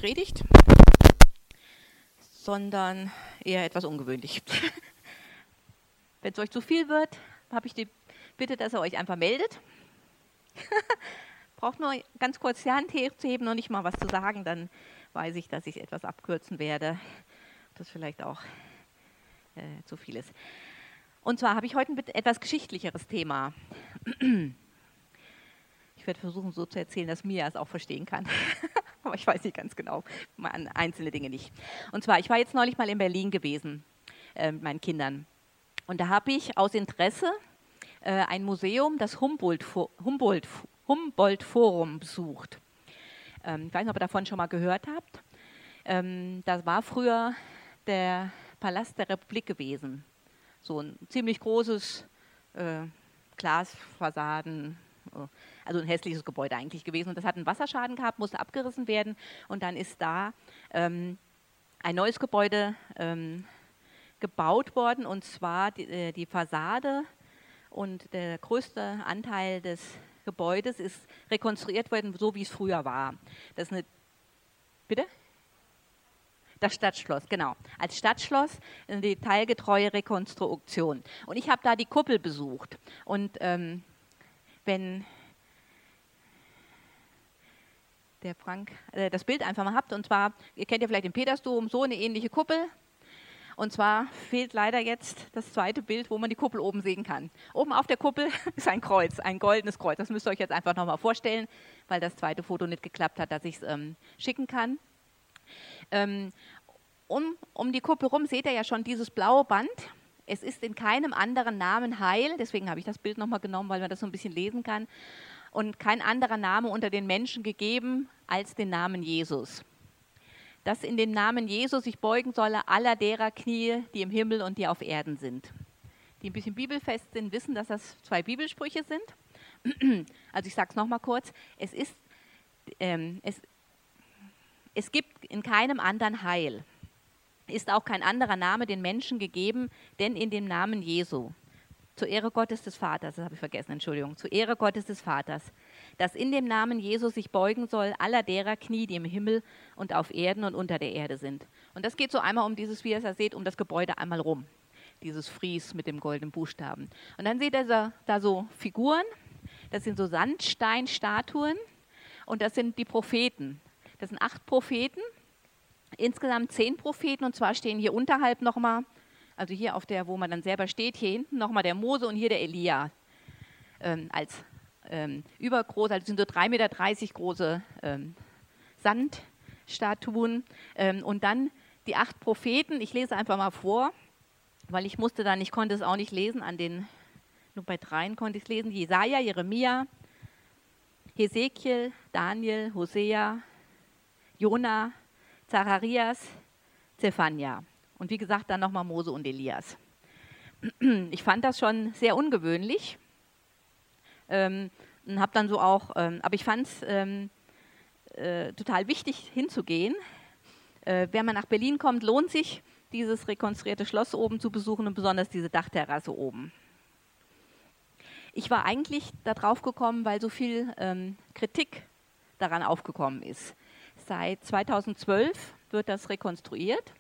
Predigt, sondern eher etwas ungewöhnlich. Wenn es euch zu viel wird, habe ich die Bitte, dass ihr euch einfach meldet. Braucht nur ganz kurz die Hand zu heben und nicht mal was zu sagen, dann weiß ich, dass ich es etwas abkürzen werde. Das vielleicht auch zu viel ist. Und zwar habe ich heute ein etwas geschichtlicheres Thema. Ich werde versuchen, so zu erzählen, dass Mia es auch verstehen kann. Aber ich weiß nicht ganz genau, einzelne Dinge nicht. Und zwar, ich war jetzt neulich mal in Berlin gewesen mit meinen Kindern. Und da habe ich aus Interesse ein Museum, das Humboldt-Forum besucht. Ich weiß nicht, ob ihr davon schon mal gehört habt. Das war früher der Palast der Republik gewesen. So ein ziemlich großes Glasfassaden, also ein hässliches Gebäude eigentlich gewesen. Und das hat einen Wasserschaden gehabt, musste abgerissen werden. Und dann ist da ein neues Gebäude gebaut worden, und zwar die Fassade, und der größte Anteil des Gebäudes ist rekonstruiert worden, so wie es früher war. Das ist eine, bitte? Das Stadtschloss, genau. Als Stadtschloss eine detailgetreue Rekonstruktion. Und ich habe da die Kuppel besucht. Und wenn der Frank das Bild einfach mal habt, und zwar, ihr kennt ja vielleicht den Petersdom, so eine ähnliche Kuppel. Und zwar fehlt leider jetzt das zweite Bild, wo man die Kuppel oben sehen kann. Oben auf der Kuppel ist ein Kreuz, ein goldenes Kreuz. Das müsst ihr euch jetzt einfach nochmal vorstellen, weil das zweite Foto nicht geklappt hat, dass ich es schicken kann. Um die Kuppel rum seht ihr ja schon dieses blaue Band. Es ist in keinem anderen Namen heil, deswegen habe ich das Bild nochmal genommen, weil man das so ein bisschen lesen kann. Und kein anderer Name unter den Menschen gegeben als den Namen Jesus. Dass in dem Namen Jesus sich beugen solle aller derer Knie, die im Himmel und die auf Erden sind. Die ein bisschen bibelfest sind, wissen, dass das zwei Bibelsprüche sind. Also ich sage es nochmal kurz. Es gibt in keinem anderen Heil. Ist auch kein anderer Name den Menschen gegeben, denn in dem Namen Jesu. Zur Ehre Gottes des Vaters, das habe ich vergessen, Entschuldigung. Zur Ehre Gottes des Vaters. Dass in dem Namen Jesus sich beugen soll aller derer Knie, die im Himmel und auf Erden und unter der Erde sind. Und das geht so einmal um dieses, wie ihr es da seht, um das Gebäude einmal rum. Dieses Fries mit dem goldenen Buchstaben. Und dann seht ihr da so Figuren, das sind so Sandsteinstatuen, und das sind die Propheten. Das sind 8 Propheten, insgesamt 10 Propheten, und zwar stehen hier unterhalb nochmal, also hier auf der, wo man dann selber steht, hier hinten nochmal der Mose und hier der Elia als übergroß, also sind so 3,30 Meter große Sandstatuen. Und dann die 8 Propheten, ich lese einfach mal vor, weil ich konnte es auch nicht lesen, nur bei 3 konnte ich es lesen, Jesaja, Jeremia, Hesekiel, Daniel, Hosea, Jona, Zacharias, Zephania. Und wie gesagt, dann nochmal Mose und Elias. Ich fand das schon sehr ungewöhnlich. Und habe dann so auch, aber ich fand es total wichtig hinzugehen. Wenn man nach Berlin kommt, lohnt sich, dieses rekonstruierte Schloss oben zu besuchen und besonders diese Dachterrasse oben. Ich war eigentlich darauf gekommen, weil so viel Kritik daran aufgekommen ist. Seit 2012 wird das rekonstruiert.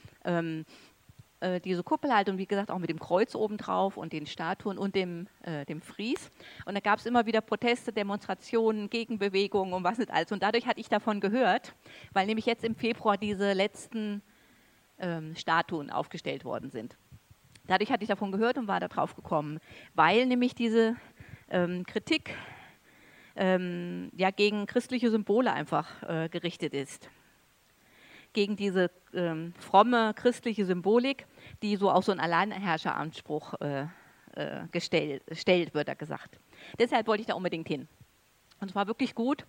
Diese Kuppel halt, und wie gesagt auch mit dem Kreuz obendrauf und den Statuen und dem Fries. Und da gab es immer wieder Proteste, Demonstrationen, Gegenbewegungen und was nicht alles. Und dadurch hatte ich davon gehört, weil nämlich jetzt im Februar diese letzten Statuen aufgestellt worden sind. Dadurch hatte ich davon gehört und war da drauf gekommen, weil nämlich diese Kritik gegen christliche Symbole einfach gerichtet ist. Gegen diese fromme christliche Symbolik, die so auch so einen Alleinherrscheranspruch stellt, wird da gesagt. Deshalb wollte ich da unbedingt hin. Und es war wirklich gut.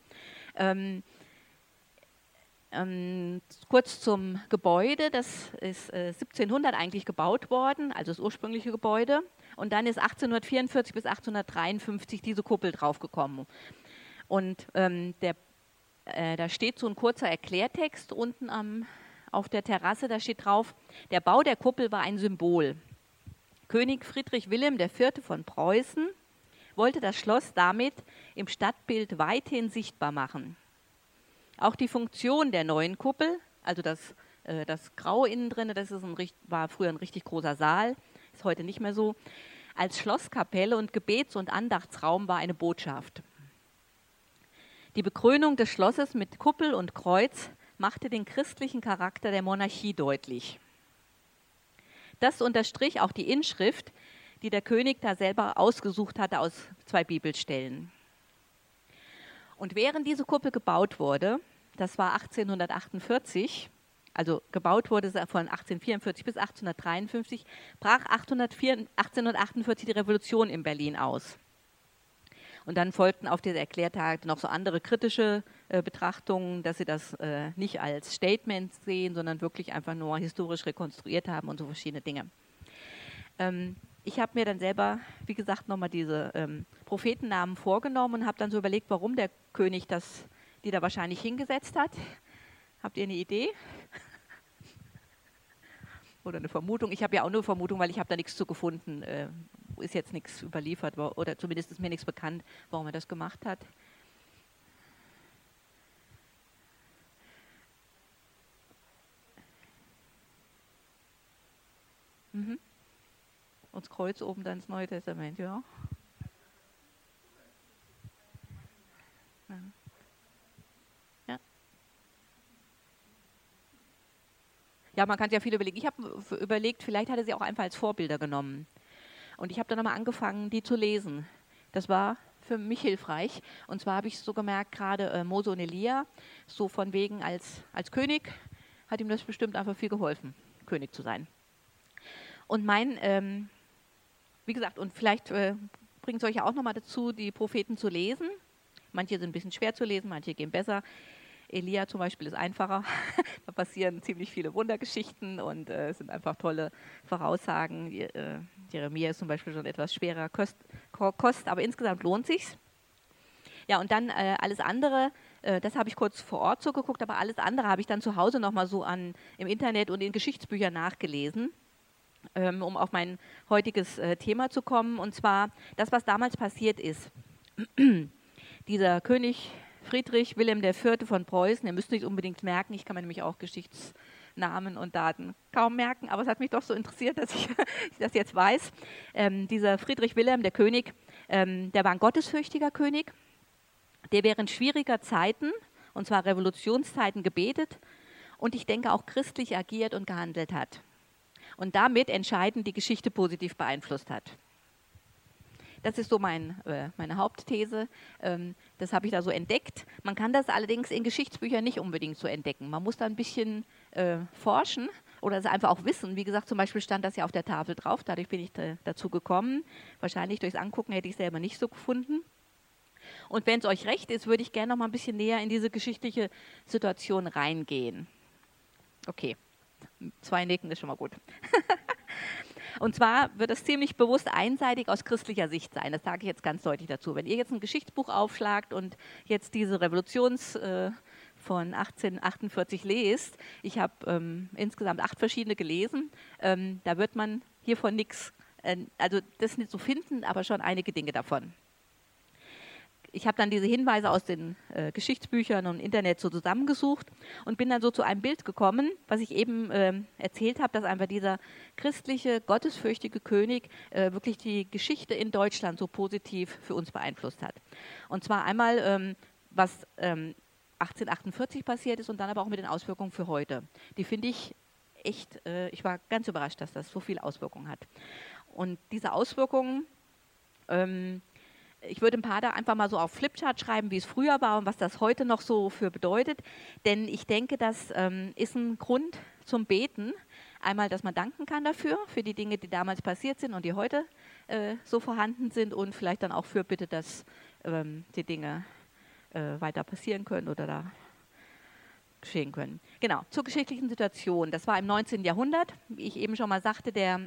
Kurz zum Gebäude, das ist 1700 eigentlich gebaut worden, also das ursprüngliche Gebäude. Und dann ist 1844 bis 1853 diese Kuppel draufgekommen. Und da steht so ein kurzer Erklärtext unten auf der Terrasse, da steht drauf, der Bau der Kuppel war ein Symbol. König Friedrich Wilhelm IV. Von Preußen wollte das Schloss damit im Stadtbild weithin sichtbar machen. Auch die Funktion der neuen Kuppel, also das Graue innen drin, war früher ein richtig großer Saal, ist heute nicht mehr so, als Schlosskapelle und Gebets- und Andachtsraum war eine Botschaft. Die Bekrönung des Schlosses mit Kuppel und Kreuz machte den christlichen Charakter der Monarchie deutlich. Das unterstrich auch die Inschrift, die der König da selber ausgesucht hatte aus 2 Bibelstellen. Und während diese Kuppel gebaut wurde, das war 1848, also gebaut wurde sie von 1844 bis 1853, brach 1848 die Revolution in Berlin aus. Und dann folgten auf diese Erklärtage noch so andere kritische Betrachtungen, dass sie das nicht als Statement sehen, sondern wirklich einfach nur historisch rekonstruiert haben und so verschiedene Dinge. Ich habe mir dann selber, wie gesagt, nochmal diese Prophetennamen vorgenommen und habe dann so überlegt, warum der König die da wahrscheinlich hingesetzt hat. Habt ihr eine Idee? Oder eine Vermutung? Ich habe ja auch nur eine Vermutung, weil ich habe da nichts zu gefunden. Ist jetzt nichts überliefert, oder zumindest ist mir nichts bekannt, warum er das gemacht hat. Mhm. Und das Kreuz oben dann ins Neue Testament, ja. Ja. Ja, man kann ja viel überlegen. Ich habe überlegt, vielleicht hat er sie auch einfach als Vorbilder genommen. Und ich habe dann nochmal angefangen, die zu lesen. Das war für mich hilfreich. Und zwar habe ich so gemerkt, gerade Mose und Elia, so von wegen als König, hat ihm das bestimmt einfach viel geholfen, König zu sein. Und wie gesagt, und vielleicht bringt es euch ja auch nochmal dazu, die Propheten zu lesen. Manche sind ein bisschen schwer zu lesen, manche gehen besser. Elia zum Beispiel ist einfacher. Da passieren ziemlich viele Wundergeschichten und es sind einfach tolle Voraussagen. Jeremia ist zum Beispiel schon etwas schwerer Kost, aber insgesamt lohnt sich's. Ja, und dann alles andere, das habe ich kurz vor Ort so geguckt, aber alles andere habe ich dann zu Hause nochmal so im Internet und in Geschichtsbüchern nachgelesen, um auf mein heutiges Thema zu kommen. Und zwar das, was damals passiert ist. Dieser König Friedrich Wilhelm IV. Von Preußen, ihr müsst nicht unbedingt merken, ich kann mir nämlich auch Geschichtsnamen und Daten kaum merken, aber es hat mich doch so interessiert, dass ich das jetzt weiß. Dieser Friedrich Wilhelm, der König, der war ein gottesfürchtiger König, der während schwieriger Zeiten, und zwar Revolutionszeiten, gebetet und ich denke auch christlich agiert und gehandelt hat. Und damit entscheidend die Geschichte positiv beeinflusst hat. Das ist so meine Hauptthese. Das habe ich da so entdeckt. Man kann das allerdings in Geschichtsbüchern nicht unbedingt so entdecken. Man muss da ein bisschen forschen oder es einfach auch wissen. Wie gesagt, zum Beispiel stand das ja auf der Tafel drauf. Dadurch bin ich dazu gekommen. Wahrscheinlich durchs Angucken hätte ich es selber nicht so gefunden. Und wenn es euch recht ist, würde ich gerne noch mal ein bisschen näher in diese geschichtliche Situation reingehen. Okay, 2 Nicken ist schon mal gut. Und zwar wird es ziemlich bewusst einseitig aus christlicher Sicht sein. Das sage ich jetzt ganz deutlich dazu. Wenn ihr jetzt ein Geschichtsbuch aufschlagt und jetzt diese Revolutions von 1848 lest, ich habe insgesamt 8 verschiedene gelesen, da wird man hiervon nichts, also das nicht so finden, aber schon einige Dinge davon. Ich habe dann diese Hinweise aus den Geschichtsbüchern und Internet so zusammengesucht und bin dann so zu einem Bild gekommen, was ich eben erzählt habe, dass einfach dieser christliche, gottesfürchtige König wirklich die Geschichte in Deutschland so positiv für uns beeinflusst hat. Und zwar einmal, was 1848 passiert ist und dann aber auch mit den Auswirkungen für heute. Die finde ich echt, ich war ganz überrascht, dass das so viele Auswirkungen hat. Und diese Auswirkungen, ich würde ein paar da einfach mal so auf Flipchart schreiben, wie es früher war und was das heute noch so für bedeutet. Denn ich denke, das ist ein Grund zum Beten. Einmal, dass man danken kann dafür, für die Dinge, die damals passiert sind und die heute so vorhanden sind. Und vielleicht dann auch für Bitte, dass die Dinge weiter passieren können oder da geschehen können. Genau, zur geschichtlichen Situation. Das war im 19. Jahrhundert, wie ich eben schon mal sagte, da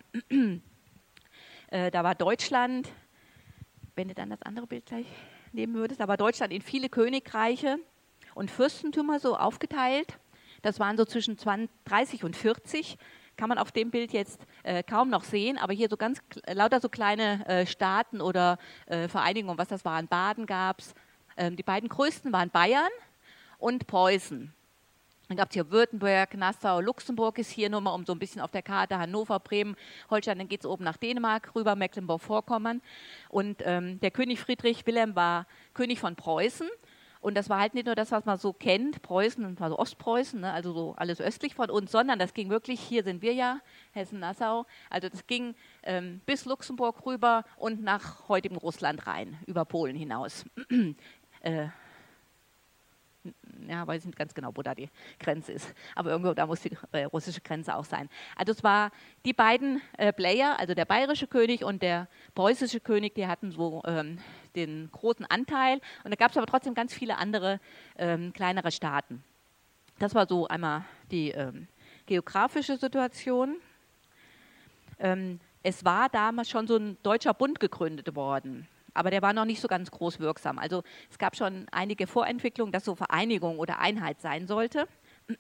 war Deutschland, wenn du dann das andere Bild gleich nehmen würdest, da war Deutschland in viele Königreiche und Fürstentümer so aufgeteilt. Das waren so zwischen 30 und 40. Kann man auf dem Bild jetzt kaum noch sehen, aber hier so ganz lauter so kleine Staaten oder Vereinigungen, was das waren. Baden gab es. Die beiden größten waren Bayern und Preußen. Dann gab es hier Württemberg, Nassau, Luxemburg ist hier nur mal um so ein bisschen auf der Karte, Hannover, Bremen, Holstein, dann geht es oben nach Dänemark rüber, Mecklenburg-Vorpommern. Und der König Friedrich Wilhelm war König von Preußen. Und das war halt nicht nur das, was man so kennt, Preußen, und war so Ostpreußen, ne, also so alles östlich von uns, sondern das ging wirklich, hier sind wir ja, Hessen-Nassau, also das ging bis Luxemburg rüber und nach heutigem Russland rein, über Polen hinaus. Ja, weiß nicht ganz genau, wo da die Grenze ist. Aber irgendwo da muss die russische Grenze auch sein. Also es war die beiden Player, also der bayerische König und der preußische König, die hatten so den großen Anteil. Und da gab es aber trotzdem ganz viele andere kleinere Staaten. Das war so einmal die geografische Situation. Es war damals schon so ein deutscher Bund gegründet worden. Aber der war noch nicht so ganz groß wirksam. Also es gab schon einige Vorentwicklungen, dass so Vereinigung oder Einheit sein sollte.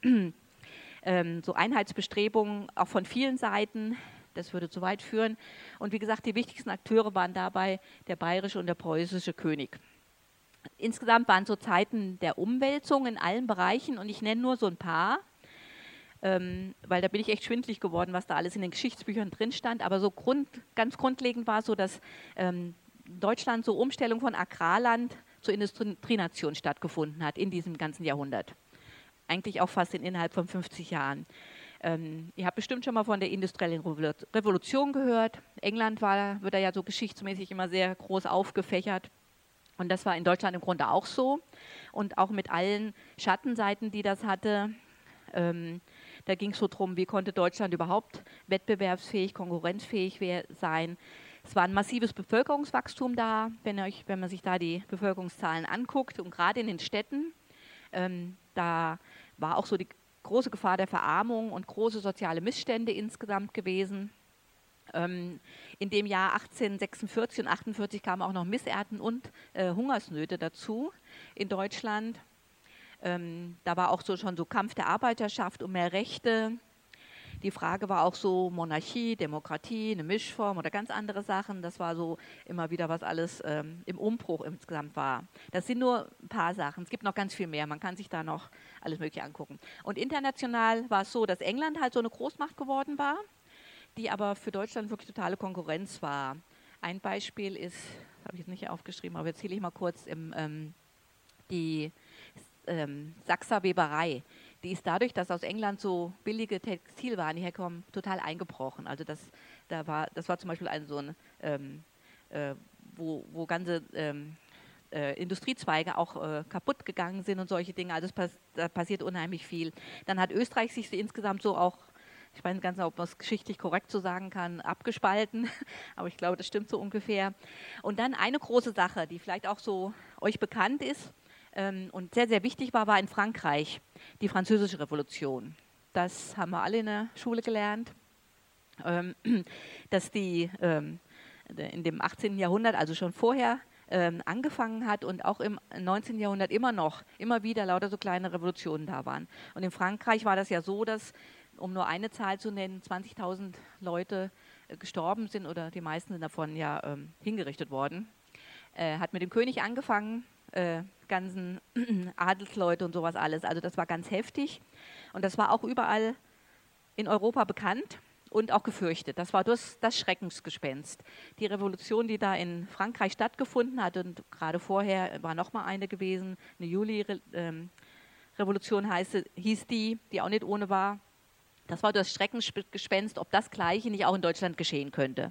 So Einheitsbestrebungen auch von vielen Seiten, das würde zu weit führen. Und wie gesagt, die wichtigsten Akteure waren dabei der bayerische und der preußische König. Insgesamt waren so Zeiten der Umwälzung in allen Bereichen und ich nenne nur so ein paar, weil da bin ich echt schwindelig geworden, was da alles in den Geschichtsbüchern drin stand. Aber so ganz grundlegend war es so, dass Deutschland so Umstellung von Agrarland zur Industrienation stattgefunden hat in diesem ganzen Jahrhundert. Eigentlich auch fast innerhalb von 50 Jahren. Ihr habt bestimmt schon mal von der industriellen Revolution gehört. England wird da ja so geschichtsmäßig immer sehr groß aufgefächert. Und das war in Deutschland im Grunde auch so. Und auch mit allen Schattenseiten, die das hatte. Da ging es so drum, wie konnte Deutschland überhaupt wettbewerbsfähig, konkurrenzfähig sein. Es war ein massives Bevölkerungswachstum da, wenn man sich da die Bevölkerungszahlen anguckt. Und gerade in den Städten, da war auch so die große Gefahr der Verarmung und große soziale Missstände insgesamt gewesen. In dem Jahr 1846 und 1848 kamen auch noch Missernten und Hungersnöte dazu in Deutschland. Da war auch schon so Kampf der Arbeiterschaft um mehr Rechte. Die Frage war auch so Monarchie, Demokratie, eine Mischform oder ganz andere Sachen. Das war so immer wieder, was alles im Umbruch insgesamt war. Das sind nur ein paar Sachen. Es gibt noch ganz viel mehr. Man kann sich da noch alles Mögliche angucken. Und international war es so, dass England halt so eine Großmacht geworden war, die aber für Deutschland wirklich totale Konkurrenz war. Ein Beispiel ist, das habe ich jetzt nicht aufgeschrieben, aber erzähle ich mal kurz, die Sachser Weberei. Die ist dadurch, dass aus England so billige Textilwaren herkommen, total eingebrochen. Also das war zum Beispiel wo ganze Industriezweige auch kaputt gegangen sind und solche Dinge. Also da passiert unheimlich viel. Dann hat Österreich sich insgesamt so auch, ich weiß nicht ganz, ob man es geschichtlich korrekt so sagen kann, abgespalten. Aber ich glaube, das stimmt so ungefähr. Und dann eine große Sache, die vielleicht auch so euch bekannt ist, und sehr, sehr wichtig war in Frankreich die Französische Revolution. Das haben wir alle in der Schule gelernt, dass die in dem 18. Jahrhundert, also schon vorher, angefangen hat und auch im 19. Jahrhundert immer wieder lauter so kleine Revolutionen da waren. Und in Frankreich war das ja so, dass, um nur eine Zahl zu nennen, 20.000 Leute gestorben sind oder die meisten sind davon ja hingerichtet worden. Hat mit dem König angefangen, ganzen Adelsleute und sowas alles. Also das war ganz heftig und das war auch überall in Europa bekannt und auch gefürchtet. Das war das Schreckensgespenst. Die Revolution, die da in Frankreich stattgefunden hat und gerade vorher war noch mal eine gewesen, eine Juli-Revolution hieß die auch nicht ohne war. Das war das Schreckensgespenst, ob das Gleiche nicht auch in Deutschland geschehen könnte.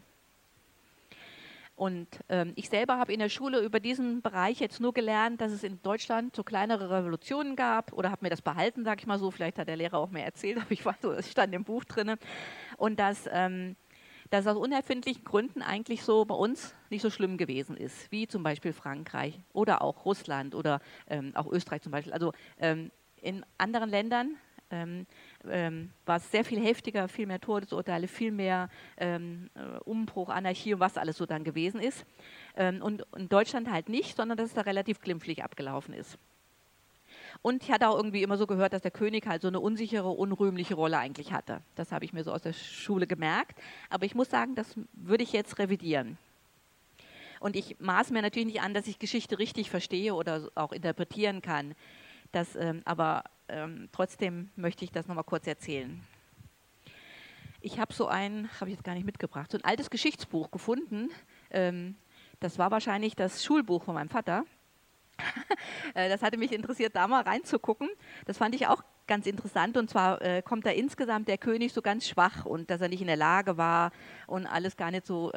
Und ich selber habe in der Schule über diesen Bereich jetzt nur gelernt, dass es in Deutschland so kleinere Revolutionen gab oder habe mir das behalten, sage ich mal so. Vielleicht hat der Lehrer auch mehr erzählt, aber ich weiß so, es stand im Buch drin. Und dass aus unerfindlichen Gründen eigentlich so bei uns nicht so schlimm gewesen ist, wie zum Beispiel Frankreich oder auch Russland oder auch Österreich zum Beispiel. Also in anderen Ländern war es sehr viel heftiger, viel mehr Todesurteile, viel mehr Umbruch, Anarchie und was alles so dann gewesen ist. Und in Deutschland halt nicht, sondern dass es da relativ glimpflich abgelaufen ist. Und ich hatte auch irgendwie immer so gehört, dass der König halt so eine unsichere, unrühmliche Rolle eigentlich hatte. Das habe ich mir so aus der Schule gemerkt. Aber ich muss sagen, das würde ich jetzt revidieren. Und ich maße mir natürlich nicht an, dass ich Geschichte richtig verstehe oder auch interpretieren kann. Aber trotzdem möchte ich das nochmal kurz erzählen. Ich habe habe ich jetzt gar nicht mitgebracht, so ein altes Geschichtsbuch gefunden. Das war wahrscheinlich das Schulbuch von meinem Vater. Das hatte mich interessiert, da mal reinzugucken. Das fand ich auch ganz interessant. Und zwar kommt da insgesamt der König so ganz schwach und dass er nicht in der Lage war und alles gar nicht so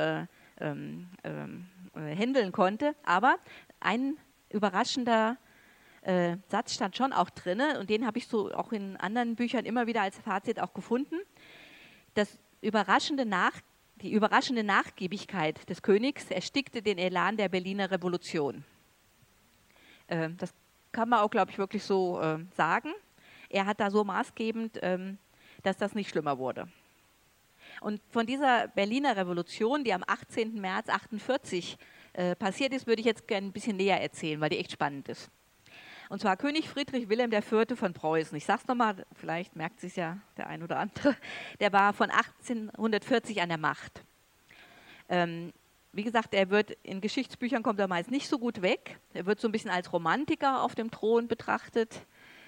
handeln konnte. Aber ein überraschender Satz stand schon auch drin und den habe ich so auch in anderen Büchern immer wieder als Fazit auch gefunden. Die überraschende Nachgiebigkeit des Königs erstickte den Elan der Berliner Revolution. Das kann man auch, glaube ich, wirklich so sagen. Er hat da so maßgebend, dass das nicht schlimmer wurde. Und von dieser Berliner Revolution, die am 18. März 1948 passiert ist, würde ich jetzt gerne ein bisschen näher erzählen, weil die echt spannend ist. Und zwar König Friedrich Wilhelm IV. Von Preußen. Ich sage es nochmal, vielleicht merkt sich ja der ein oder andere. Der war von 1840 an der Macht. Wie gesagt, er wird in Geschichtsbüchern, kommt er meist nicht so gut weg. Er wird so ein bisschen als Romantiker auf dem Thron betrachtet.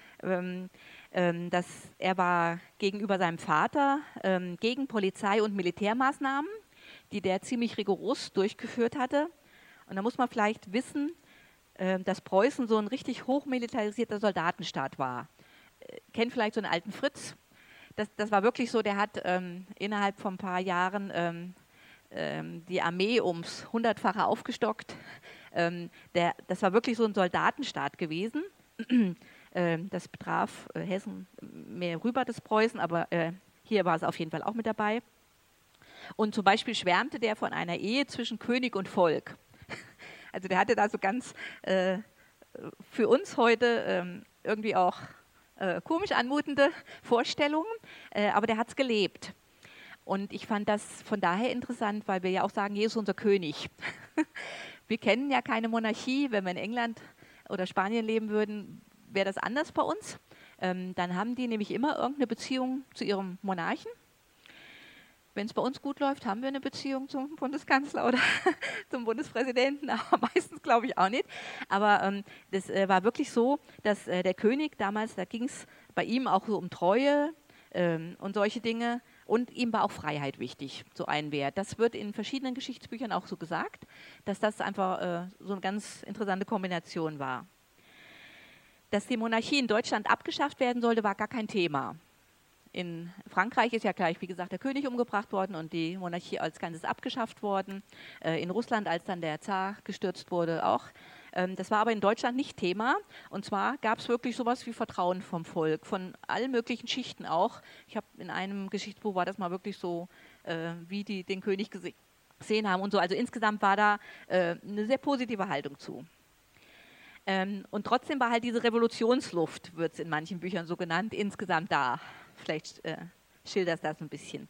Er war gegenüber seinem Vater gegen Polizei- und Militärmaßnahmen, die der ziemlich rigoros durchgeführt hatte. Und da muss man vielleicht wissen, dass Preußen so ein richtig hochmilitarisierter Soldatenstaat war. Kennt vielleicht so einen alten Fritz? Das war wirklich so, der hat innerhalb von ein paar Jahren die Armee ums 100-fache aufgestockt. Das war wirklich so ein Soldatenstaat gewesen. Das betraf Hessen mehr rüber, das Preußen, aber hier war es auf jeden Fall auch mit dabei. Und zum Beispiel schwärmte der von einer Ehe zwischen König und Volk. Also der hatte da so ganz für uns heute irgendwie auch komisch anmutende Vorstellungen, aber der hat es gelebt. Und ich fand das von daher interessant, weil wir ja auch sagen, Jesus ist unser König. Wir kennen ja keine Monarchie. Wenn wir in England oder Spanien leben würden, wäre das anders bei uns. Dann haben die nämlich immer irgendeine Beziehung zu ihrem Monarchen. Wenn es bei uns gut läuft, haben wir eine Beziehung zum Bundeskanzler oder zum Bundespräsidenten, aber meistens glaube ich auch nicht. Aber das war wirklich so, dass der König damals, da ging es bei ihm auch so um Treue und solche Dinge. Und ihm war auch Freiheit wichtig, so ein Wert. Das wird in verschiedenen Geschichtsbüchern auch so gesagt, dass das einfach so eine ganz interessante Kombination war. Dass die Monarchie in Deutschland abgeschafft werden sollte, war gar kein Thema. In Frankreich ist ja gleich, wie gesagt, der König umgebracht worden und die Monarchie als Ganzes abgeschafft worden. In Russland, als dann der Zar gestürzt wurde, auch. Das war aber in Deutschland nicht Thema. Und zwar gab es wirklich sowas wie Vertrauen vom Volk, von allen möglichen Schichten auch. Ich habe in einem Geschichtsbuch war das mal wirklich so, wie die den König gesehen haben und so. Also insgesamt war da eine sehr positive Haltung zu. Und trotzdem war halt diese Revolutionsluft, wird es in manchen Büchern so genannt, insgesamt da. Vielleicht schildert das ein bisschen.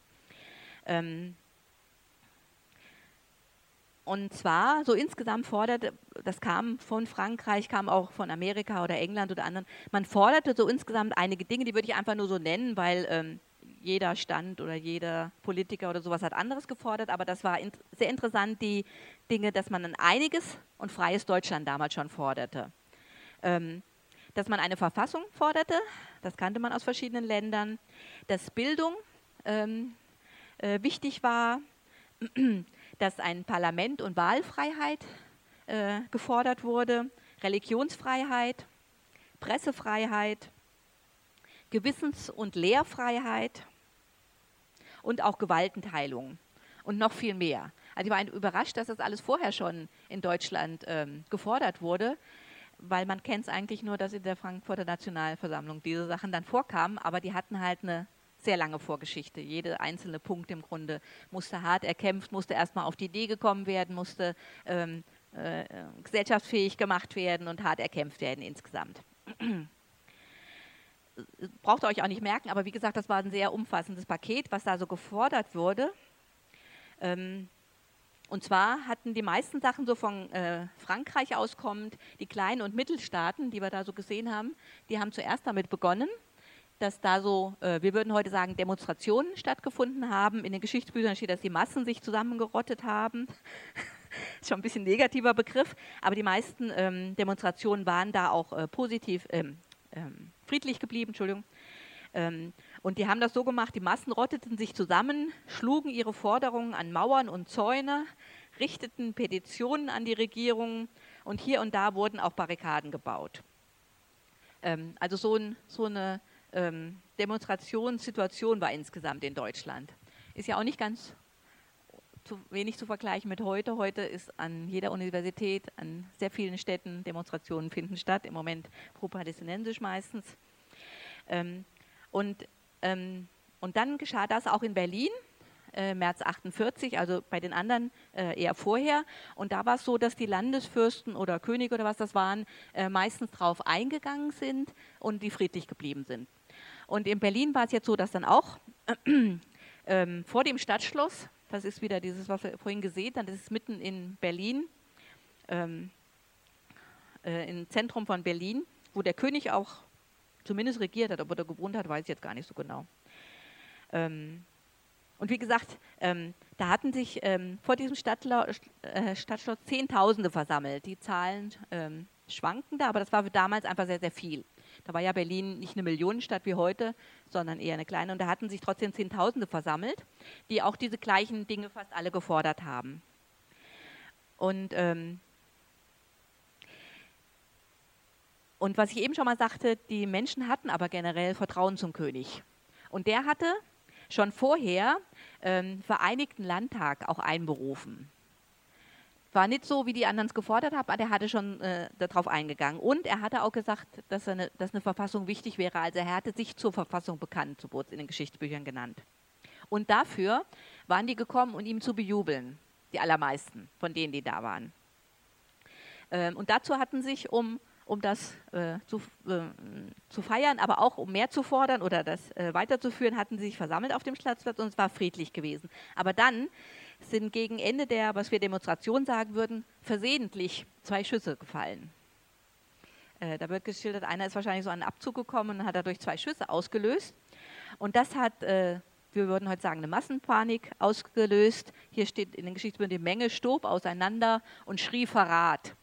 Und zwar, so insgesamt forderte, das kam von Frankreich, kam auch von Amerika oder England oder anderen, man forderte so insgesamt einige Dinge, die würde ich einfach nur so nennen, weil jeder Stand oder jeder Politiker oder sowas hat anderes gefordert, aber das war sehr interessant, die Dinge, dass man ein einiges und freies Deutschland damals schon forderte. Dass man eine Verfassung forderte, das kannte man aus verschiedenen Ländern, dass Bildung wichtig war, dass ein Parlament und Wahlfreiheit gefordert wurde, Religionsfreiheit, Pressefreiheit, Gewissens- und Lehrfreiheit und auch Gewaltenteilung und noch viel mehr. Also ich war überrascht, dass das alles vorher schon in Deutschland gefordert wurde, weil man kennt es eigentlich nur, dass in der Frankfurter Nationalversammlung diese Sachen dann vorkamen, aber die hatten halt eine sehr lange Vorgeschichte. Jeder einzelne Punkt im Grunde musste hart erkämpft, musste erstmal auf die Idee gekommen werden, musste gesellschaftsfähig gemacht werden und hart erkämpft werden insgesamt. Braucht ihr euch auch nicht merken, aber wie gesagt, das war ein sehr umfassendes Paket, was da so gefordert wurde. Und zwar hatten die meisten Sachen so von Frankreich auskommend, die kleinen und Mittelstaaten, die wir da so gesehen haben, die haben zuerst damit begonnen, dass da so, wir würden heute sagen, Demonstrationen stattgefunden haben. In den Geschichtsbüchern steht, dass die Massen sich zusammengerottet haben. Ist schon ein bisschen ein negativer Begriff, aber die meisten Demonstrationen waren da auch positiv friedlich geblieben, Entschuldigung. Und die haben das so gemacht, die Massen rotteten sich zusammen, schlugen ihre Forderungen an Mauern und Zäune, richteten Petitionen an die Regierung und hier und da wurden auch Barrikaden gebaut. Also so eine Demonstrationssituation war insgesamt in Deutschland. Ist ja auch nicht ganz wenig zu vergleichen mit heute. Heute ist an jeder Universität, an sehr vielen Städten Demonstrationen finden statt, im Moment pro-palästinensisch meistens. Und dann geschah das auch in Berlin, März 48, also bei den anderen eher vorher. Und da war es so, dass die Landesfürsten oder Könige oder was das waren, meistens darauf eingegangen sind und die friedlich geblieben sind. Und in Berlin war es jetzt so, dass dann auch vor dem Stadtschloss, das ist wieder dieses, was wir vorhin gesehen haben, das ist mitten in Berlin, im Zentrum von Berlin, wo der König auch zumindest regiert hat, ob er da gewohnt hat, weiß ich jetzt gar nicht so genau. Und wie gesagt, da hatten sich vor diesem Stadtschloss Zehntausende versammelt. Die Zahlen schwanken da, aber das war für damals einfach sehr, sehr viel. Da war ja Berlin nicht eine Millionenstadt wie heute, sondern eher eine kleine. Und da hatten sich trotzdem Zehntausende versammelt, die auch diese gleichen Dinge fast alle gefordert haben. Und was ich eben schon mal sagte, die Menschen hatten aber generell Vertrauen zum König. Und der hatte schon vorher Vereinigten Landtag auch einberufen. War nicht so, wie die anderen es gefordert haben, aber der hatte schon darauf eingegangen. Und er hatte auch gesagt, dass eine Verfassung wichtig wäre. Also er hatte sich zur Verfassung bekannt, so wurde es in den Geschichtsbüchern genannt. Und dafür waren die gekommen, um ihm zu bejubeln, die allermeisten von denen, die da waren. Und dazu hatten sich, um das zu feiern, aber auch um mehr zu fordern oder das weiterzuführen, hatten sie sich versammelt auf dem Stadtplatz und es war friedlich gewesen. Aber dann sind gegen Ende der, was wir Demonstration sagen würden, versehentlich 2 Schüsse gefallen. Da wird geschildert, einer ist wahrscheinlich so an einen Abzug gekommen und hat dadurch 2 Schüsse ausgelöst. Und das hat, wir würden heute sagen, eine Massenpanik ausgelöst. Hier steht in den Geschichtsbüchern, die Menge stob auseinander und schrie Verrat.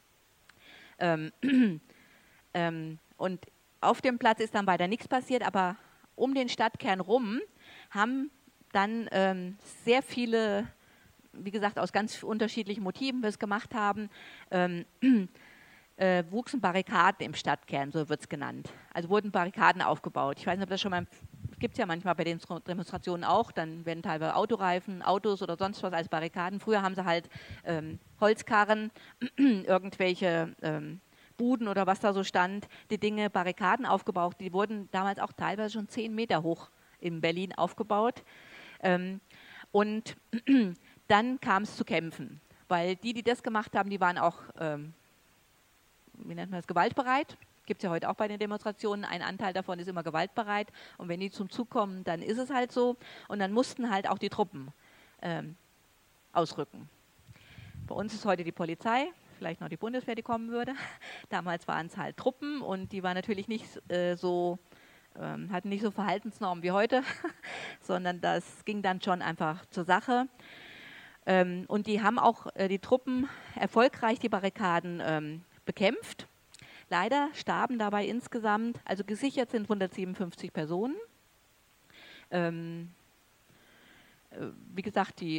Und auf dem Platz ist dann weiter nichts passiert, aber um den Stadtkern rum haben dann sehr viele, wie gesagt, aus ganz unterschiedlichen Motiven, wir es gemacht haben, wuchsen Barrikaden im Stadtkern, so wird es genannt. Also wurden Barrikaden aufgebaut. Ich weiß nicht, ob das schon mal, gibt es ja manchmal bei den Demonstrationen auch, dann werden teilweise Autoreifen, Autos oder sonst was als Barrikaden. Früher haben sie halt Holzkarren, irgendwelche Buden oder was da so stand, die Dinge, Barrikaden aufgebaut. Die wurden damals auch teilweise schon 10 Meter hoch in Berlin aufgebaut. Und dann kam es zu Kämpfen, weil die das gemacht haben, die waren auch, wie nennt man das, gewaltbereit. Gibt es ja heute auch bei den Demonstrationen, ein Anteil davon ist immer gewaltbereit und wenn die zum Zug kommen, dann ist es halt so und dann mussten halt auch die Truppen ausrücken. Bei uns ist heute die Polizei, vielleicht noch die Bundeswehr, die kommen würde. Damals waren es halt Truppen und die waren natürlich nicht hatten nicht so Verhaltensnormen wie heute, sondern das ging dann schon einfach zur Sache. Und die haben auch die Truppen erfolgreich die Barrikaden bekämpft. Leider starben dabei insgesamt, also gesichert sind 157 Personen. Wie gesagt, die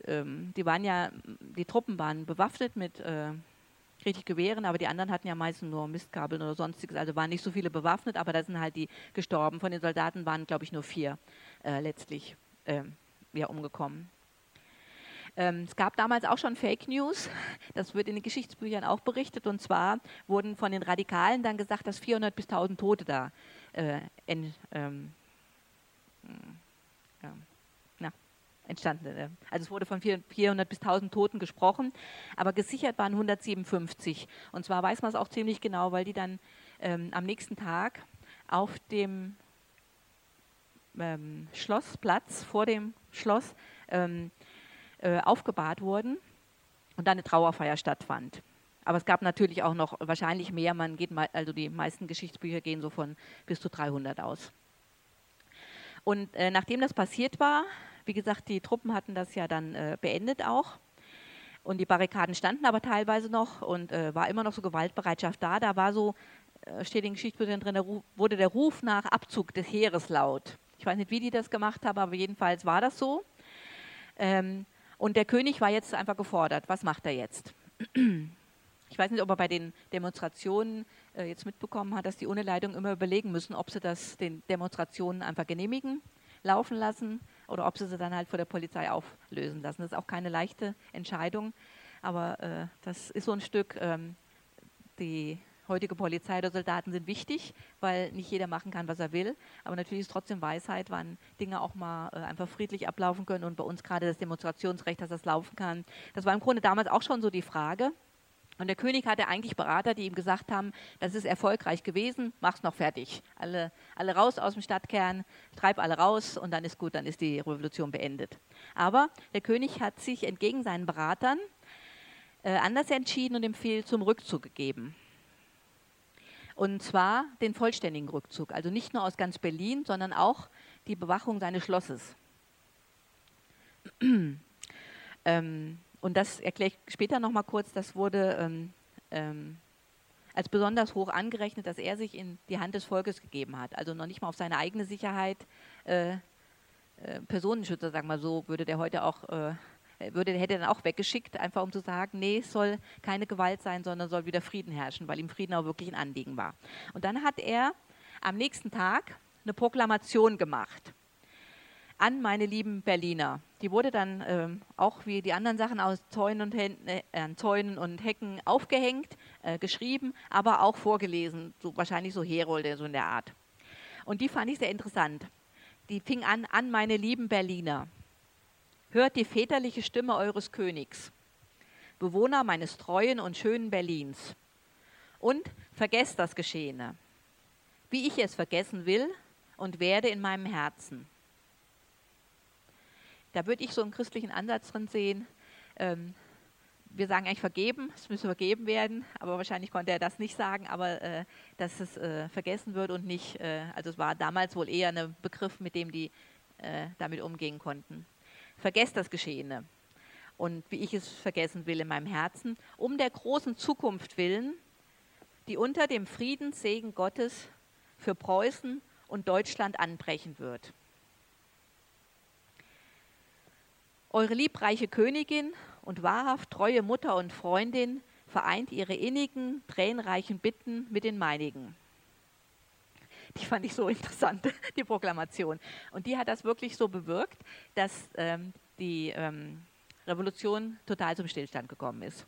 Truppen waren bewaffnet mit richtig Gewehren, aber die anderen hatten ja meistens nur Mistkabeln oder sonstiges, also waren nicht so viele bewaffnet, aber da sind halt die gestorben. Von den Soldaten waren, glaube ich, nur 4 letztlich umgekommen. Es gab damals auch schon Fake News, das wird in den Geschichtsbüchern auch berichtet, und zwar wurden von den Radikalen dann gesagt, dass 400 bis 1000 Tote da entstanden. Also es wurde von 400 bis 1000 Toten gesprochen, aber gesichert waren 157. Und zwar weiß man es auch ziemlich genau, weil die dann am nächsten Tag auf dem Schlossplatz vor dem Schloss aufgebahrt wurden und dann eine Trauerfeier stattfand. Aber es gab natürlich auch noch wahrscheinlich mehr, also die meisten Geschichtsbücher gehen so von bis zu 300 aus. Und nachdem das passiert war, wie gesagt, die Truppen hatten das ja dann beendet auch und die Barrikaden standen aber teilweise noch und war immer noch so Gewaltbereitschaft da. Da war so steht in Geschichtsbüchern drin, wurde der Ruf nach Abzug des Heeres laut. Ich weiß nicht, wie die das gemacht haben, aber jedenfalls war das so. Und der König war jetzt einfach gefordert. Was macht er jetzt? Ich weiß nicht, ob er bei den Demonstrationen jetzt mitbekommen hat, dass die ohne Leitung immer überlegen müssen, ob sie das den Demonstrationen einfach genehmigen, laufen lassen oder ob sie dann halt vor der Polizei auflösen lassen. Das ist auch keine leichte Entscheidung, aber das ist so ein Stück, die heutige Polizei oder Soldaten sind wichtig, weil nicht jeder machen kann, was er will, aber natürlich ist trotzdem Weisheit, wann Dinge auch mal einfach friedlich ablaufen können und bei uns gerade das Demonstrationsrecht, dass das laufen kann. Das war im Grunde damals auch schon so die Frage. Und der König hatte eigentlich Berater, die ihm gesagt haben, das ist erfolgreich gewesen, mach's noch fertig. Alle raus aus dem Stadtkern, treib alle raus und dann ist gut, dann ist die Revolution beendet. Aber der König hat sich entgegen seinen Beratern anders entschieden und Befehl zum Rückzug gegeben. Und zwar den vollständigen Rückzug, also nicht nur aus ganz Berlin, sondern auch die Bewachung seines Schlosses. Und das erkläre ich später nochmal kurz, das wurde als besonders hoch angerechnet, dass er sich in die Hand des Volkes gegeben hat. Also noch nicht mal auf seine eigene Sicherheit. Personenschützer, sagen wir so, würde der heute auch, hätte dann auch weggeschickt, einfach um zu sagen, nee, es soll keine Gewalt sein, sondern soll wieder Frieden herrschen, weil ihm Frieden auch wirklich ein Anliegen war. Und dann hat er am nächsten Tag eine Proklamation gemacht an meine lieben Berliner. Die wurde dann auch wie die anderen Sachen aus Zäunen und Hecken aufgehängt, geschrieben, aber auch vorgelesen, so, wahrscheinlich so Herolde, so in der Art. Und die fand ich sehr interessant. Die fing an meine lieben Berliner. Hört die väterliche Stimme eures Königs, Bewohner meines treuen und schönen Berlins. Und vergesst das Geschehene, wie ich es vergessen will und werde in meinem Herzen. Da würde ich so einen christlichen Ansatz drin sehen. Wir sagen eigentlich vergeben, es müsse vergeben werden, aber wahrscheinlich konnte er das nicht sagen, aber dass es vergessen wird und nicht, also es war damals wohl eher ein Begriff, mit dem die damit umgehen konnten. Vergesst das Geschehene und wie ich es vergessen will in meinem Herzen, um der großen Zukunft willen, die unter dem Friedenssegen Gottes für Preußen und Deutschland anbrechen wird. Eure liebreiche Königin und wahrhaft treue Mutter und Freundin vereint ihre innigen, tränenreichen Bitten mit den meinigen. Die fand ich so interessant, die Proklamation. Und die hat das wirklich so bewirkt, dass die Revolution total zum Stillstand gekommen ist.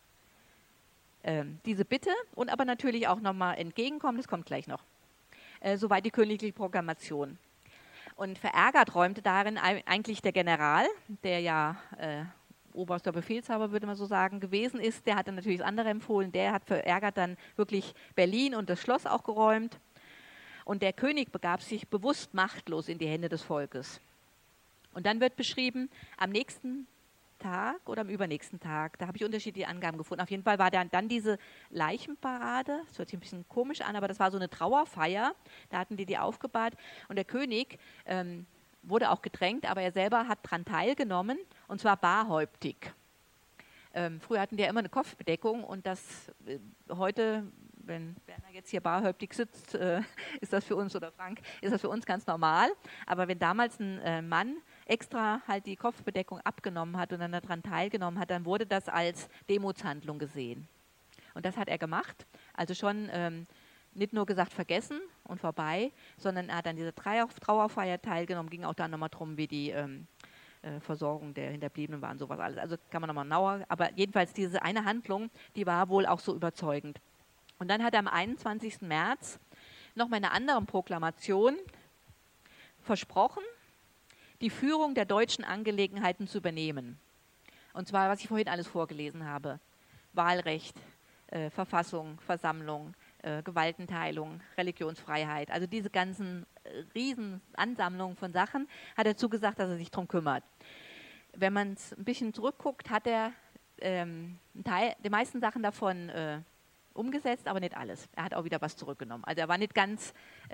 Diese Bitte und aber natürlich auch nochmal entgegenkommen, das kommt gleich noch. Soweit die königliche Proklamation. Und verärgert räumte darin eigentlich der General, der ja oberster Befehlshaber, würde man so sagen, gewesen ist. Der hatte natürlich das andere empfohlen. Der hat verärgert dann wirklich Berlin und das Schloss auch geräumt. Und der König begab sich bewusst machtlos in die Hände des Volkes. Und dann wird beschrieben, am nächsten Tag oder am übernächsten Tag, da habe ich unterschiedliche Angaben gefunden. Auf jeden Fall war dann diese Leichenparade, das hört sich ein bisschen komisch an, aber das war so eine Trauerfeier, da hatten die aufgebahrt. Und der König wurde auch gedrängt, aber er selber hat daran teilgenommen, und zwar barhäuptig. Früher hatten die ja immer eine Kopfbedeckung und das heute, wenn Werner jetzt hier barhäuptig sitzt, ist das für uns, oder Frank, ist das für uns ganz normal. Aber wenn damals ein Mann extra halt die Kopfbedeckung abgenommen hat und dann daran teilgenommen hat, dann wurde das als Demutshandlung gesehen. Und das hat er gemacht. Also schon nicht nur gesagt vergessen und vorbei, sondern er hat an dieser Trauerfeier teilgenommen, ging auch dann nochmal drum, wie die Versorgung der Hinterbliebenen war und sowas alles. Also kann man nochmal genauer, aber jedenfalls diese eine Handlung, die war wohl auch so überzeugend. Und dann hat er am 21. März nochmal eine andere Proklamation versprochen, die Führung der deutschen Angelegenheiten zu übernehmen. Und zwar, was ich vorhin alles vorgelesen habe. Wahlrecht, Verfassung, Versammlung, Gewaltenteilung, Religionsfreiheit. Also diese ganzen riesen Ansammlungen von Sachen hat er zugesagt, dass er sich darum kümmert. Wenn man es ein bisschen zurückguckt, hat er die meisten Sachen davon umgesetzt, aber nicht alles. Er hat auch wieder was zurückgenommen. Also er war nicht ganz,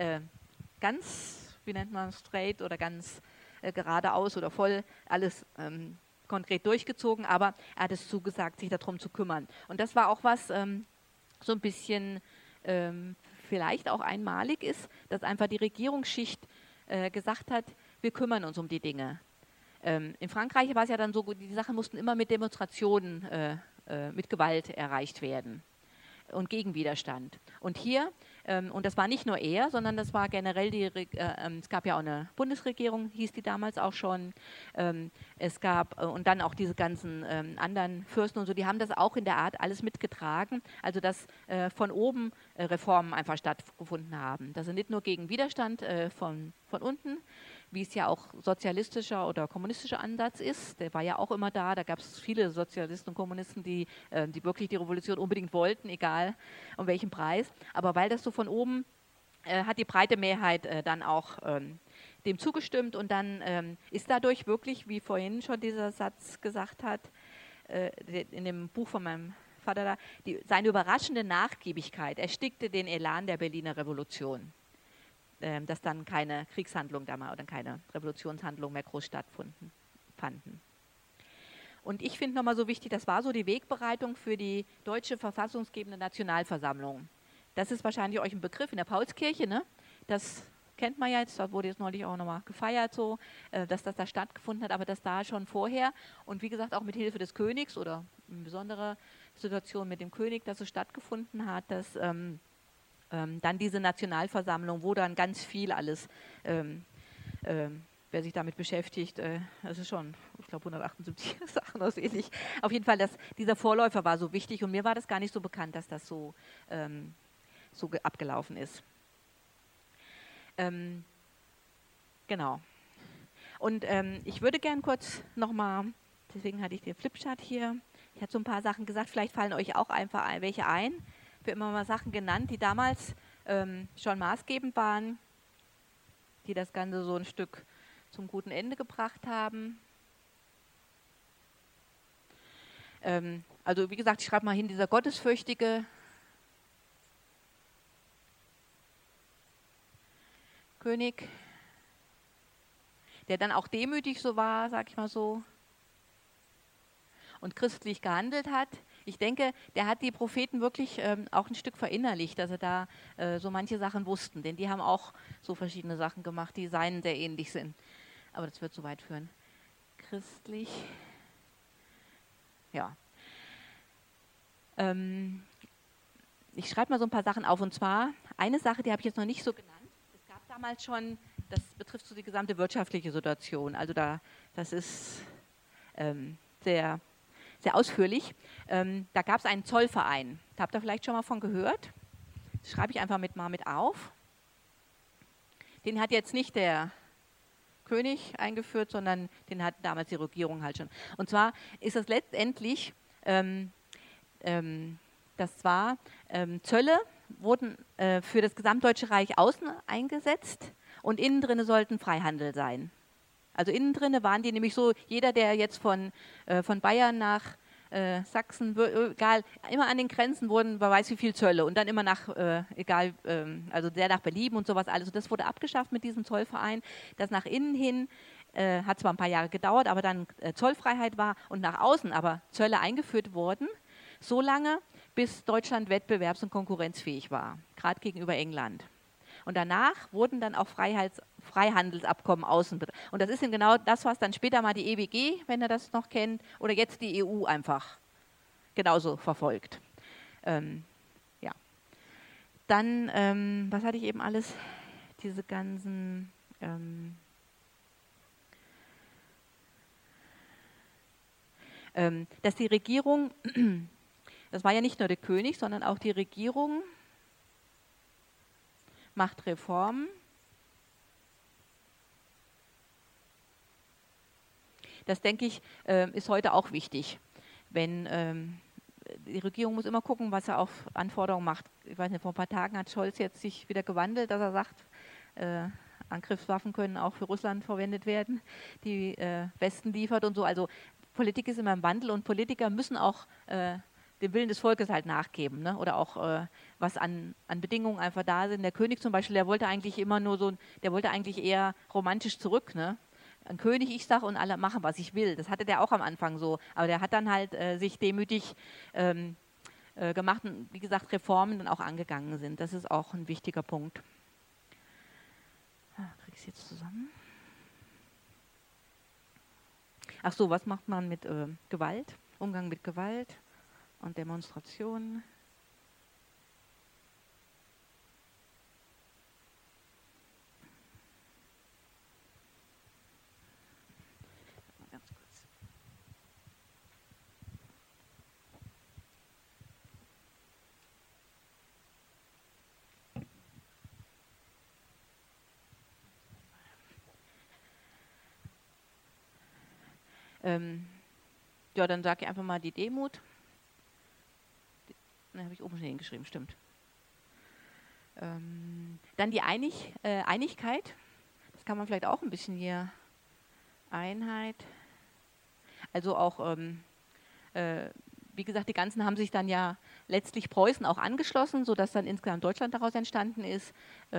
wie nennt man, straight oder ganz geradeaus oder voll alles konkret durchgezogen, aber er hat es zugesagt, sich darum zu kümmern. Und das war auch was so ein bisschen vielleicht auch einmalig ist, dass einfach die Regierungsschicht gesagt hat, wir kümmern uns um die Dinge. In Frankreich war es ja dann so, die Sachen mussten immer mit Demonstrationen, mit Gewalt erreicht werden und gegen Widerstand. Und hier, und das war nicht nur er, sondern das war generell es gab ja auch eine Bundesregierung, hieß die damals auch schon, es gab und dann auch diese ganzen anderen Fürsten und so, die haben das auch in der Art alles mitgetragen, also dass von oben Reformen einfach stattgefunden haben. Das ist nicht nur gegen Widerstand von unten, wie es ja auch sozialistischer oder kommunistischer Ansatz ist, der war ja auch immer da gab es viele Sozialisten und Kommunisten, die wirklich die Revolution unbedingt wollten, egal um welchen Preis, aber weil das so von oben hat die breite Mehrheit dann auch dem zugestimmt und dann ist dadurch wirklich, wie vorhin schon dieser Satz gesagt hat, in dem Buch von meinem Vater da, seine überraschende Nachgiebigkeit erstickte den Elan der Berliner Revolution. Dass dann keine Kriegshandlung da mal oder keine Revolutionshandlung mehr groß stattfanden. Und ich finde nochmal so wichtig, das war so die Wegbereitung für die deutsche verfassungsgebende Nationalversammlung. Das ist wahrscheinlich euch ein Begriff in der Paulskirche, ne? Das kennt man ja jetzt, da wurde jetzt neulich auch nochmal gefeiert, so, dass das da stattgefunden hat, aber das da schon vorher und wie gesagt auch mit Hilfe des Königs oder in besonderer Situation mit dem König, dass es stattgefunden hat, dass dann diese Nationalversammlung, wo dann ganz viel alles, wer sich damit beschäftigt, das ist schon, ich glaube 178 Sachen aus ähnlich. Auf jeden Fall, dieser Vorläufer war so wichtig und mir war das gar nicht so bekannt, dass das so abgelaufen ist. Genau. Und ich würde gern kurz nochmal, deswegen hatte ich den Flipchart hier, ich hatte so ein paar Sachen gesagt, vielleicht fallen euch auch einfach welche ein. Ich habe immer mal Sachen genannt, die damals schon maßgebend waren, die das Ganze so ein Stück zum guten Ende gebracht haben. Also wie gesagt, ich schreibe mal hin, dieser gottesfürchtige König, der dann auch demütig so war, sag ich mal so, und christlich gehandelt hat. Ich denke, der hat die Propheten wirklich auch ein Stück verinnerlicht, dass er da so manche Sachen wussten, denn die haben auch so verschiedene Sachen gemacht, die seinen sehr ähnlich sind. Aber das wird zu weit führen. Christlich, ja. Ich schreibe mal so ein paar Sachen auf, und zwar eine Sache, die habe ich jetzt noch nicht so genannt. Es gab damals schon, das betrifft so die gesamte wirtschaftliche Situation, also das ist sehr ausführlich. Da gab es einen Zollverein. Da habt ihr vielleicht schon mal von gehört. Das schreibe ich einfach mal mit auf. Den hat jetzt nicht der König eingeführt, sondern den hat damals die Regierung halt schon. Und zwar ist das letztendlich, Zölle wurden für das gesamtdeutsche Reich außen eingesetzt und innen drin sollten Freihandel sein. Also innen drin waren die nämlich so, jeder, der jetzt von Bayern nach Sachsen, egal, immer an den Grenzen wurden, wer weiß wie viel Zölle und dann immer nach, also der nach Belieben und sowas alles. Und das wurde abgeschafft mit diesem Zollverein, das nach innen hin, hat zwar ein paar Jahre gedauert, aber dann Zollfreiheit war und nach außen aber Zölle eingeführt wurden, so lange, bis Deutschland wettbewerbs- und konkurrenzfähig war, gerade gegenüber England. Und danach wurden dann auch Freihandelsabkommen außen. Und das ist eben genau das, was dann später mal die EWG, wenn ihr das noch kennt, oder jetzt die EU einfach genauso verfolgt. Ja. Dann, was hatte ich eben alles? Diese ganzen... dass die Regierung, das war ja nicht nur der König, sondern auch die Regierung macht Reformen. Das, denke ich, ist heute auch wichtig. Wenn die Regierung muss immer gucken, was er auf Anforderungen macht. Ich weiß nicht, vor ein paar Tagen hat Scholz jetzt sich wieder gewandelt, dass er sagt, Angriffswaffen können auch für Russland verwendet werden, die Westen liefert und so. Also Politik ist immer im Wandel und Politiker müssen auch dem Willen des Volkes halt nachgeben, ne? Oder auch was an Bedingungen einfach da sind. Der König zum Beispiel, der wollte eigentlich immer nur so, der wollte eigentlich eher romantisch zurück, ne? Ein König, ich sag, und alle machen, was ich will. Das hatte der auch am Anfang so. Aber der hat dann halt sich demütig gemacht und, wie gesagt, Reformen dann auch angegangen sind. Das ist auch ein wichtiger Punkt. Kriege ich es jetzt zusammen? Ach so, was macht man mit Gewalt? Umgang mit Gewalt und Demonstrationen. Ganz kurz. Ja, dann sage ich einfach mal die Demut. Habe ich oben schon hingeschrieben, stimmt. Dann die Einigkeit. Das kann man vielleicht auch ein bisschen hier. Einheit. Also auch, wie gesagt, die ganzen haben sich dann ja letztlich Preußen auch angeschlossen, sodass dann insgesamt Deutschland daraus entstanden ist.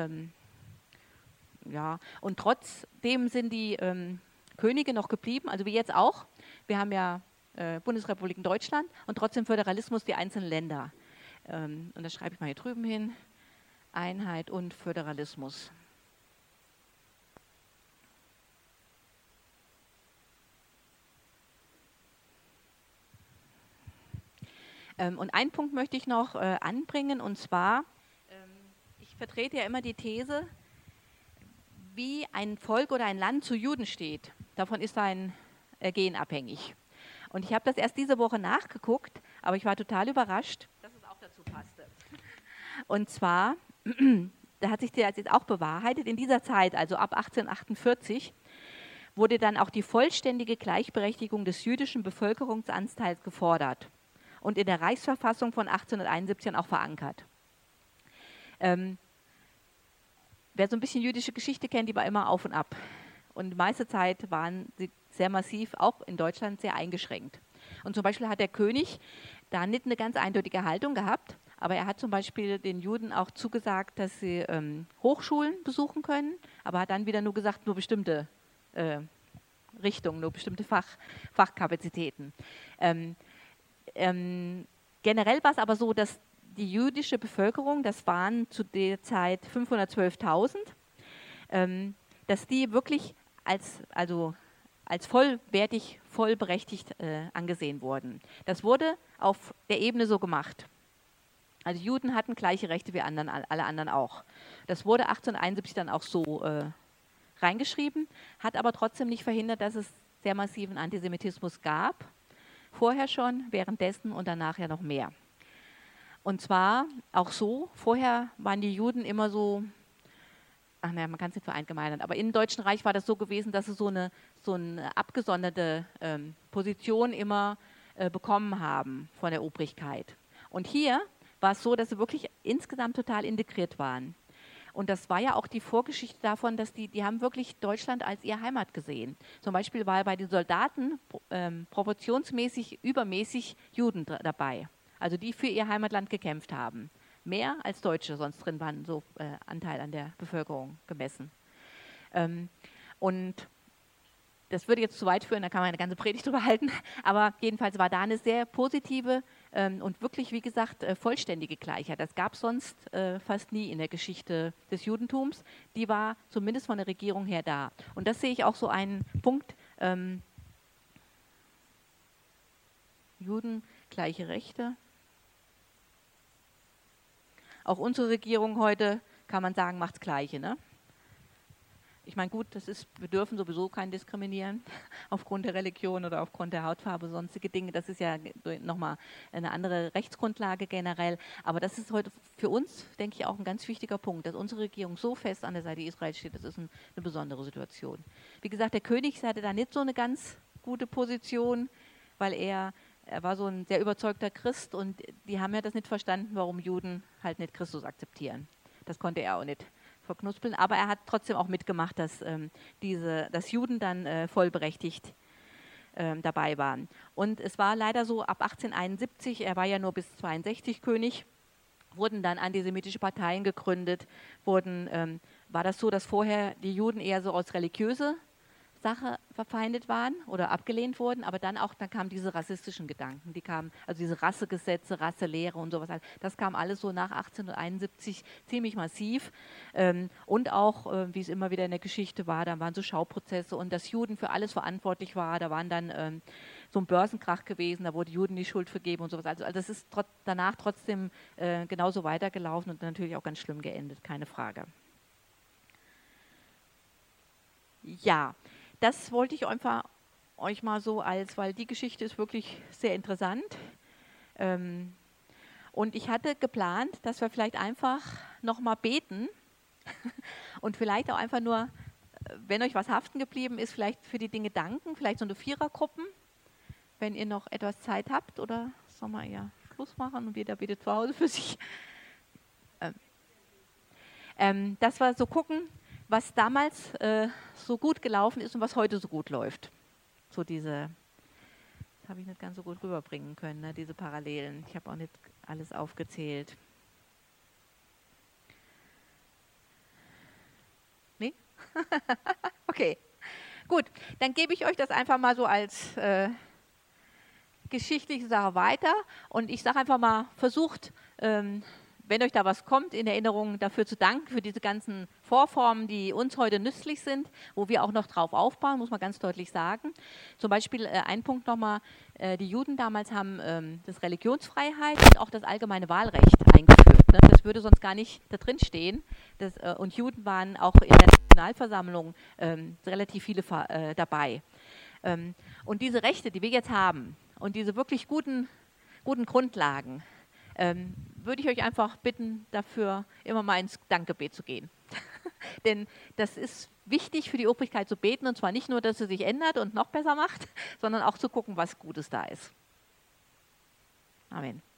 Ja, und trotzdem sind die Könige noch geblieben, also wie jetzt auch. Wir haben ja Bundesrepublik Deutschland und trotzdem Föderalismus die einzelnen Länder. Und das schreibe ich mal hier drüben hin. Einheit und Föderalismus. Und einen Punkt möchte ich noch anbringen, und zwar, ich vertrete ja immer die These, wie ein Volk oder ein Land zu Juden steht. Davon ist sein Ergehen abhängig. Und ich habe das erst diese Woche nachgeguckt, aber ich war total überrascht, dass es auch dazu passte. Und zwar, da hat sich das jetzt auch bewahrheitet, in dieser Zeit, also ab 1848, wurde dann auch die vollständige Gleichberechtigung des jüdischen Bevölkerungsanteils gefordert und in der Reichsverfassung von 1871 auch verankert. Wer so ein bisschen jüdische Geschichte kennt, die war immer auf und ab. Und die meiste Zeit waren sie sehr massiv, auch in Deutschland, sehr eingeschränkt. Und zum Beispiel hat der König da nicht eine ganz eindeutige Haltung gehabt, aber er hat zum Beispiel den Juden auch zugesagt, dass sie Hochschulen besuchen können, aber hat dann wieder nur gesagt, nur bestimmte Richtungen, nur bestimmte Fachkapazitäten. Generell war es aber so, dass die jüdische Bevölkerung, das waren zu der Zeit 512.000, dass die wirklich als vollwertig, vollberechtigt angesehen wurden. Das wurde auf der Ebene so gemacht. Also Juden hatten gleiche Rechte wie alle anderen auch. Das wurde 1871 dann auch so reingeschrieben, hat aber trotzdem nicht verhindert, dass es sehr massiven Antisemitismus gab. Vorher schon, währenddessen und danach ja noch mehr. Und zwar auch so, vorher waren die Juden immer so, man kann es nicht verallgemeinern, aber im Deutschen Reich war das so gewesen, dass sie so eine abgesonderte Position immer bekommen haben von der Obrigkeit. Und hier war es so, dass sie wirklich insgesamt total integriert waren. Und das war ja auch die Vorgeschichte davon, dass die haben wirklich Deutschland als ihre Heimat gesehen. Zum Beispiel war bei den Soldaten proportionsmäßig übermäßig Juden dabei, also die für ihr Heimatland gekämpft haben. Mehr als Deutsche sonst drin waren, so Anteil an der Bevölkerung gemessen. Und das würde jetzt zu weit führen, da kann man eine ganze Predigt drüber halten, aber jedenfalls war da eine sehr positive und wirklich, wie gesagt, vollständige Gleichheit. Das gab es sonst fast nie in der Geschichte des Judentums. Die war zumindest von der Regierung her da. Und das sehe ich auch so einen Punkt, Juden, gleiche Rechte. Auch unsere Regierung heute, kann man sagen, macht das Gleiche, ne? Ich meine, gut, wir dürfen sowieso keinen diskriminieren aufgrund der Religion oder aufgrund der Hautfarbe, sonstige Dinge. Das ist ja nochmal eine andere Rechtsgrundlage generell. Aber das ist heute für uns, denke ich, auch ein ganz wichtiger Punkt, dass unsere Regierung so fest an der Seite Israels steht. Das ist eine besondere Situation. Wie gesagt, der König hatte da nicht so eine ganz gute Position, weil er war so ein sehr überzeugter Christ und die haben ja das nicht verstanden, warum Juden halt nicht Christus akzeptieren. Das konnte er auch nicht verknuspeln, aber er hat trotzdem auch mitgemacht, dass Juden dann vollberechtigt dabei waren. Und es war leider so, ab 1871, er war ja nur bis 62 König, wurden dann antisemitische Parteien gegründet, war das so, dass vorher die Juden eher so als religiöse Sache verfeindet waren oder abgelehnt wurden, aber dann kamen diese rassistischen Gedanken, die kamen, also diese Rassegesetze, Rasselehre und sowas, das kam alles so nach 1871 ziemlich massiv und auch, wie es immer wieder in der Geschichte war, da waren so Schauprozesse und dass Juden für alles verantwortlich war, da waren dann so ein Börsenkrach gewesen, da wurde Juden die Schuld vergeben und sowas, also das ist danach trotzdem genauso weitergelaufen und natürlich auch ganz schlimm geendet, keine Frage. Ja, das wollte ich einfach euch mal so weil die Geschichte ist wirklich sehr interessant. Und ich hatte geplant, dass wir vielleicht einfach nochmal beten und vielleicht auch einfach nur, wenn euch was haften geblieben ist, vielleicht für die Dinge danken, vielleicht so eine Vierergruppen, wenn ihr noch etwas Zeit habt oder sollen wir eher Schluss machen und jeder betet zu Hause für sich. Dass wir so gucken, was damals so gut gelaufen ist und was heute so gut läuft. So das habe ich nicht ganz so gut rüberbringen können, ne, diese Parallelen. Ich habe auch nicht alles aufgezählt. Nee? Okay, gut. Dann gebe ich euch das einfach mal so als geschichtliche Sache weiter und ich sage einfach mal, versucht, wenn euch da was kommt, in Erinnerung dafür zu danken, für diese ganzen Vorformen, die uns heute nützlich sind, wo wir auch noch drauf aufbauen, muss man ganz deutlich sagen. Zum Beispiel ein Punkt nochmal, die Juden damals haben das Religionsfreiheit und auch das allgemeine Wahlrecht eingeführt. Ne? Das würde sonst gar nicht da drin stehen. Und Juden waren auch in der Nationalversammlung relativ viele dabei. Und diese Rechte, die wir jetzt haben und diese wirklich guten Grundlagen, würde ich euch einfach bitten, dafür immer mal ins Dankgebet zu gehen. Denn das ist wichtig für die Obrigkeit zu beten, und zwar nicht nur, dass sie sich ändert und noch besser macht, sondern auch zu gucken, was Gutes da ist. Amen.